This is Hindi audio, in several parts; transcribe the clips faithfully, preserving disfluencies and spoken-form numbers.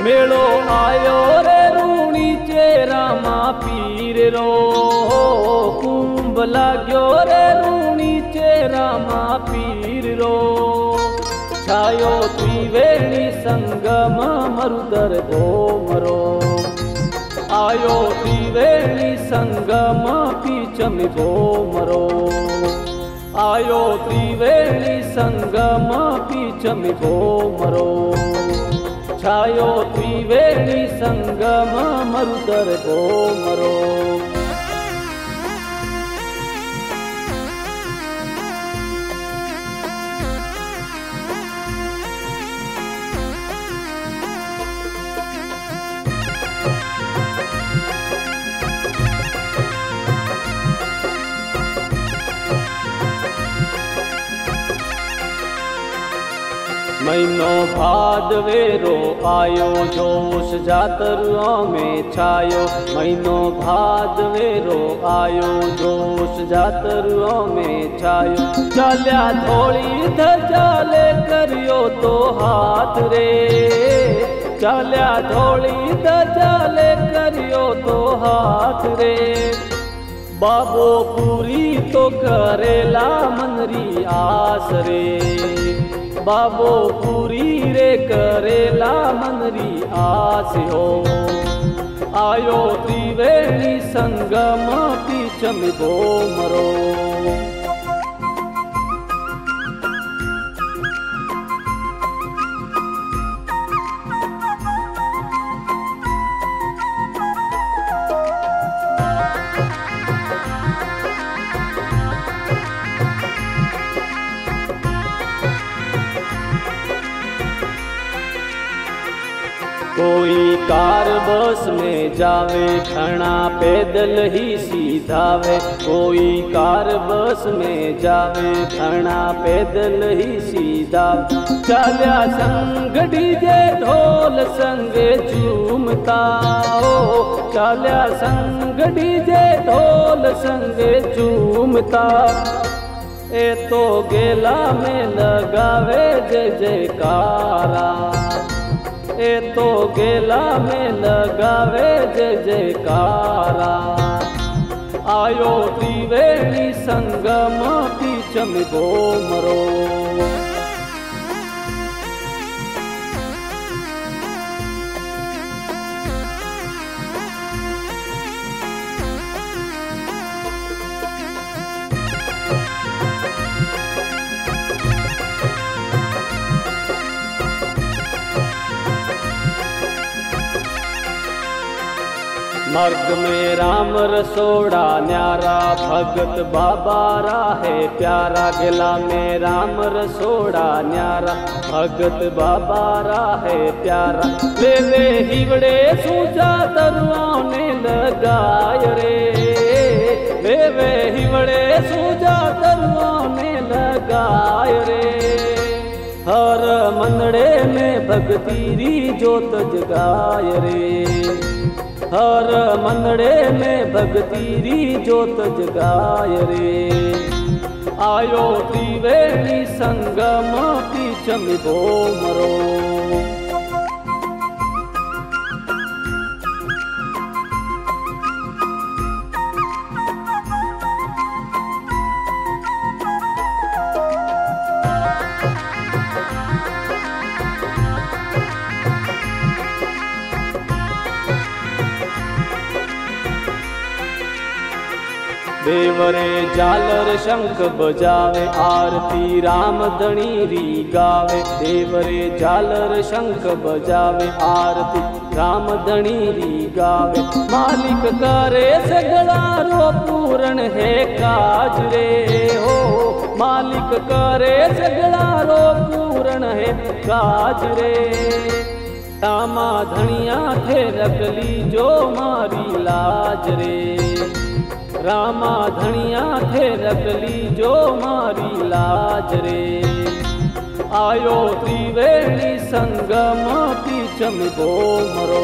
मेलो आयो रे रूणी चेरा मा पीर रो, कुंभ लाग्यो रे रूणी चेरा मा पीर रो। छायो त्रिवेणी संगम मरुदर भोमरो, आयो त्रिवेणी संगम पीछम भोमरो, आयो त्रिवेणी संगम पीछम भोमरो। छायो त्रिवेणी संगम मरुदर भोमरो। महीनो भादवेरो आयो जोश जातरुओं में छायो, महीनो भादवेरो आयो जोश जातरुओं में छायो। चाल्या थोड़ी धजाले करियो तो हाथ रे, चाल्या थोड़ी धजाले करियो तो हाथ रे। बाबो पूरी तो करेला मनरी आस रे, बाबो पूरी रे करेला मनरी आस हो। आयो त्रिवेणी संगम पीछम भोमरो। कोई कार बस में जावे घना पैदल ही सीधावे, कोई कार बस में जावे घना पैदल ही सीधा। चाल्या संग डीजे ढोल संग झूमता हो, चाल्या संग डीजे ढोल संग झूमता। ए तो गेला में लगावे जय जयकारा, ए तो गेला में लगावे जय जयकारा। आयो त्रिवेणी संगम पीछम भोमरो। मर्ग में राम रसोड़ा न्यारा, भगत बाबा राहे प्यारा। गिला में राम रसोड़ा न्यारा, भगत बाबा राहे प्यारा। वे वे हिवड़े सूजा तरुओं ने लगाय रे, वे वे हिवड़े सूजा तरुओं ने लगाय रे। हर मनड़े में भगती री जोत जगाय रे, हर मनड़े में भगती री जोत जगाय रे। आयो त्रिवेणी संगम पीछम भोमरो। देवरे झालर शंख बजावे, आरती राम धनी री गावे। देवरे झालर शंख बजावे, आरती राम धनी री गावे। मालिक करे सगड़ा रो पूर्ण है काज रे हो, मालिक करे सगड़ा रो पूर्ण है काज रे। तामा धनिया थे रखली जो मारी लाज रे, रामा धनिया थे रखली जो मारी लाज रे। आयो त्रिवेणी संगम पीछम भोमरो।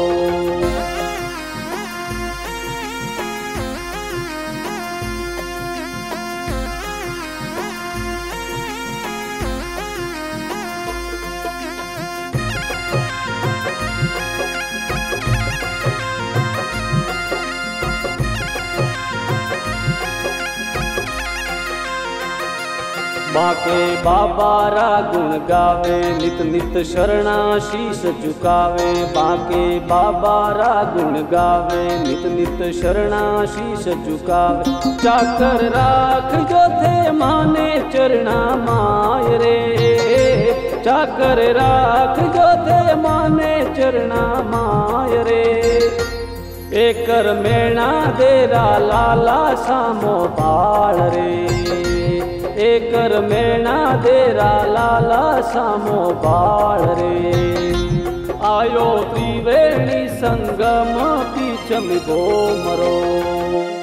बाके बाबा रा गुण गावे, नित नित शरणा शीश झुकावे। बाके बाबा रा गुण गावे, नित नित शरणा शीश झुकावे। चाकर राख जो थे माने चरणा माय रे, चाकर राख जो थे माने चरणा माय रे। एकर मेणा देरा लाला सामो बाळ रे, एकर मेणा देरा लाला सामो बाळ रे। आयो त्रिवेणी संगम पीछम गो मरो।